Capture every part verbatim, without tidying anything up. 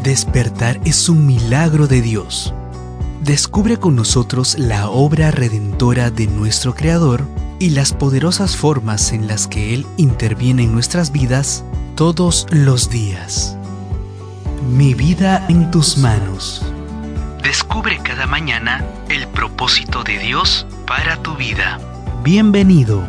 Despertar es un milagro de Dios. Descubre con nosotros la obra redentora de nuestro Creador y las poderosas formas en las que Él interviene en nuestras vidas todos los días. Mi vida en tus manos. Descubre cada mañana el propósito de Dios para tu vida. Bienvenido.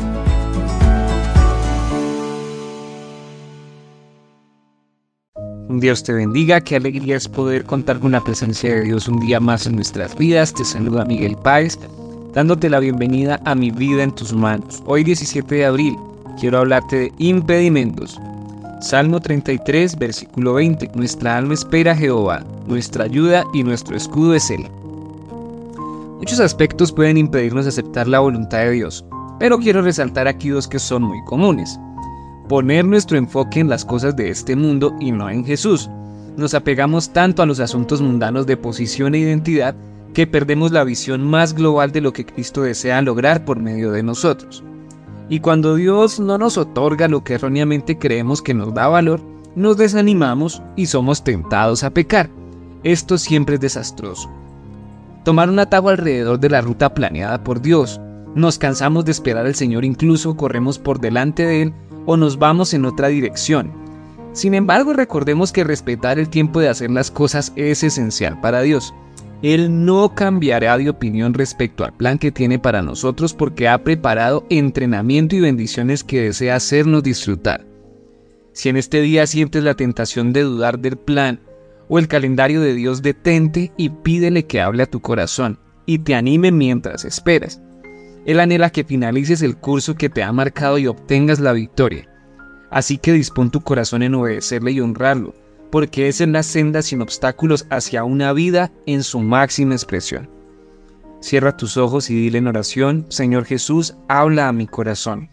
Dios te bendiga, qué alegría es poder contar con la presencia de Dios un día más en nuestras vidas. Te saluda Miguel Páez, dándote la bienvenida a Mi Vida en Tus Manos. Hoy diecisiete de abril, quiero hablarte de impedimentos. Salmo treinta y tres, versículo veinte. Nuestra alma espera a Jehová, nuestra ayuda y nuestro escudo es Él. Muchos aspectos pueden impedirnos aceptar la voluntad de Dios, pero quiero resaltar aquí dos que son muy comunes. Poner nuestro enfoque en las cosas de este mundo y no en Jesús. Nos apegamos tanto a los asuntos mundanos de posición e identidad que perdemos la visión más global de lo que Cristo desea lograr por medio de nosotros. Y cuando Dios no nos otorga lo que erróneamente creemos que nos da valor, nos desanimamos y somos tentados a pecar. Esto siempre es desastroso. Tomar un atajo alrededor de la ruta planeada por Dios. Nos cansamos de esperar al Señor, incluso corremos por delante de Él o nos vamos en otra dirección. Sin embargo, recordemos que respetar el tiempo de hacer las cosas es esencial para Dios. Él no cambiará de opinión respecto al plan que tiene para nosotros porque ha preparado entrenamiento y bendiciones que desea hacernos disfrutar. Si en este día sientes la tentación de dudar del plan o el calendario de Dios, detente y pídele que hable a tu corazón y te anime mientras esperas. Él anhela que finalices el curso que te ha marcado y obtengas la victoria. Así que dispón tu corazón en obedecerle y honrarlo, porque esa es la senda sin obstáculos hacia una vida en su máxima expresión. Cierra tus ojos y dile en oración: Señor Jesús, habla a mi corazón.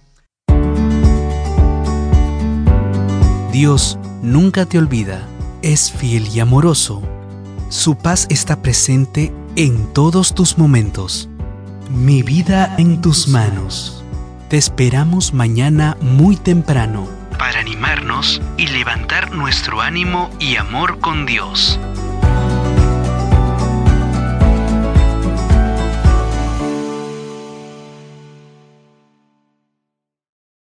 Dios nunca te olvida, es fiel y amoroso. Su paz está presente en todos tus momentos. Mi vida en tus manos. Te esperamos mañana muy temprano para animarnos y levantar nuestro ánimo y amor con Dios.